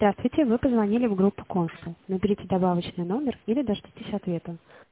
Здравствуйте, вы позвонили в группу «Консул». Наберите добавочный номер или дождитесь ответа.